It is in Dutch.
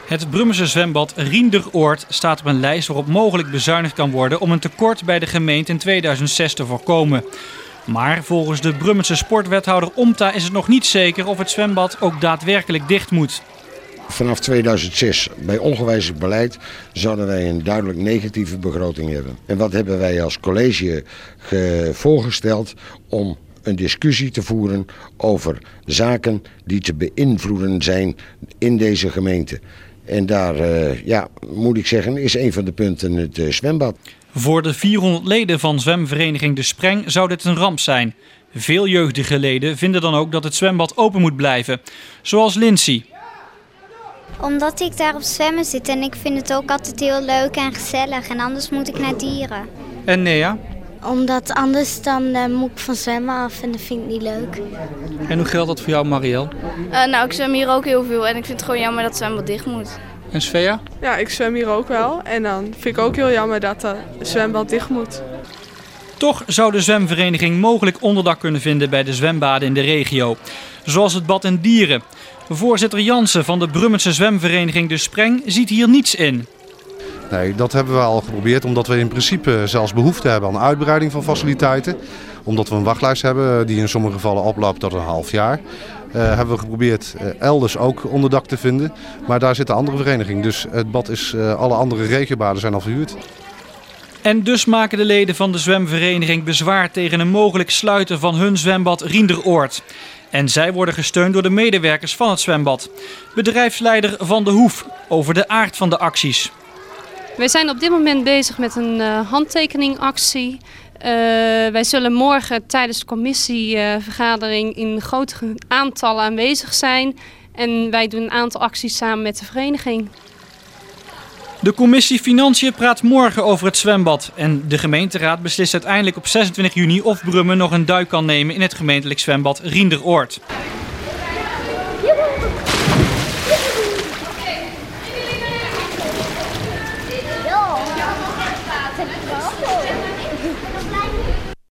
Het Brummense zwembad Rienderoord staat op een lijst waarop mogelijk bezuinigd kan worden om een tekort bij de gemeente in 2006 te voorkomen. Maar volgens de Brummense sportwethouder Omta is het nog niet zeker of het zwembad ook daadwerkelijk dicht moet. Vanaf 2006, bij ongewijzigd beleid, zouden wij een duidelijk negatieve begroting hebben. En wat hebben wij als college voorgesteld om een discussie te voeren over zaken die te beïnvloeden zijn in deze gemeente. En daar, moet ik zeggen, is een van de punten het zwembad. Voor de 400 leden van zwemvereniging De Spreng zou dit een ramp zijn. Veel jeugdige leden vinden dan ook dat het zwembad open moet blijven. Zoals Lindsay. Omdat ik daar op zwemmen zit en ik vind het ook altijd heel leuk en gezellig. En anders moet ik naar Dieren. En Nea? Omdat anders dan moet ik van zwemmen af en dat vind ik niet leuk. En hoe geldt dat voor jou, Marielle? Ik zwem hier ook heel veel en ik vind het gewoon jammer dat het zwembad dicht moet. En Svea? Ja, ik zwem hier ook wel en dan vind ik ook heel jammer dat het zwembad dicht moet. Toch zou de zwemvereniging mogelijk onderdak kunnen vinden bij de zwembaden in de regio. Zoals het bad in Dieren. Voorzitter Jansen van de Brummense zwemvereniging De Spreng ziet hier niets in. Nee, dat hebben we al geprobeerd omdat we in principe zelfs behoefte hebben aan uitbreiding van faciliteiten. Omdat we een wachtlijst hebben die in sommige gevallen oploopt tot een half jaar. Hebben we geprobeerd elders ook onderdak te vinden. Maar daar zit een andere vereniging. Dus het bad is, alle andere regiobaden zijn al verhuurd. En dus maken de leden van de zwemvereniging bezwaar tegen een mogelijk sluiten van hun zwembad Rienderoord. En zij worden gesteund door de medewerkers van het zwembad. Bedrijfsleider Van de Hoef over de aard van de acties. Wij zijn op dit moment bezig met een handtekeningactie. Wij zullen morgen tijdens de commissievergadering in grotere aantallen aanwezig zijn. En wij doen een aantal acties samen met de vereniging. De commissie Financiën praat morgen over het zwembad. En de gemeenteraad beslist uiteindelijk op 26 juni of Brummen nog een duik kan nemen in het gemeentelijk zwembad Rienderoord.